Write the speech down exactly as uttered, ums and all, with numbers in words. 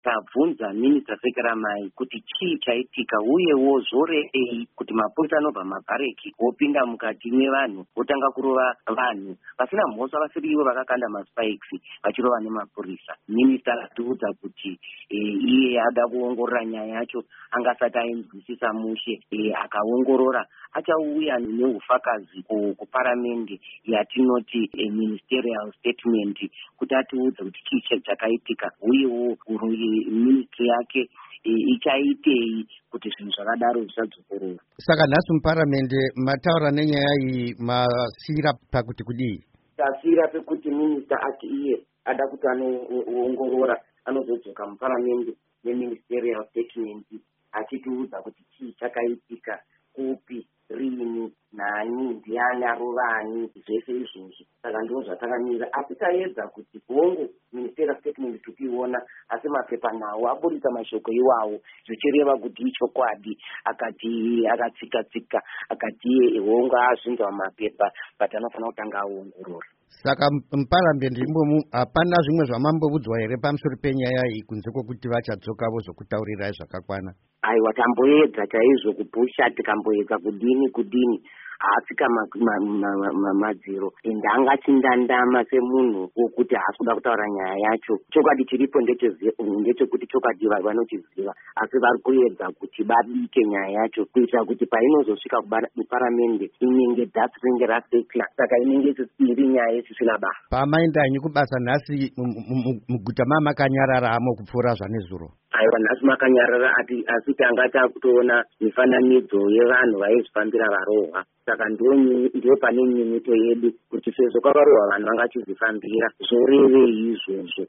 tabvunza Minista Sekeramai kuti chii chaitika uyewo zorei kuti mapurisa anobva mabhareki opinda mukati mevanhu otanga kurova vanhu vasina mhosva vasirivo vakakanda maspikes vachirova nemapurisa. Minista akatiudza kuti e, iye ada kuongorora nyaya yacho angasati ainzwisisa mushe e, akaongorora achauya neufakazi kuparamende yatinoti e, ministerial statement kuti atiudze kuti chii chakaitika uyewo ministry yake ichaitei kuti zvinhu zvakadaro zvisadzokorora. Saka nhasi muparamende mataura nenyaya iyi masira pakuti kudii? Tasira pekuti minista ati iye ada kuti anoongorora anozodzoka muparamende neministerial statement achitiudza kuti chii chakaitika, kupi, rini, nani, ndiani arovani, zvese izvozvo. Saka ndizvo zvatakamira, asi taedza kuti hongu ministerial statement tukiona, asi mapepa nawo aburisa mashoko iwawo zvichireva kuti ichokwadi, akati akatsika tsika akati hongu azvinzwa mapepa but anofanira kutanga aongorora. Saka muparamende imomu hapana zvimwe zvamambovudzwa here pamusoro penyaya iyi kunze kwokuti vachadzoka vozokutaurirai zvakakwana? Aiwa, tamboedza chaizvo kupusha, tikamboedza kudini kudini haasika madziro ende angachindandama semunhu wokuti haasi kuda kutaura nyaya yacho. Chokwadi chiripo ndechekuti chokwadi vanochiziva, asi vari kuedza kuti babike nyaya yacho kuitira kuti painozosvika kuparamende inenge dzasi ringe rasekla, saka inenge iri nyaya isisina basa. Pamaenda hanyu kubasa nhasi muguta mamakanyarara hamo kupfuura zvanezuro? Aiwa, nhasi makanyarara asi tanga takutoona mifananidzo yevanhu vaizvifambira varohwa. Saka ndio pane nyimito yedu kuti sezvo kwakarohwa vanhu vangachizvifambira zorevei izvozvo.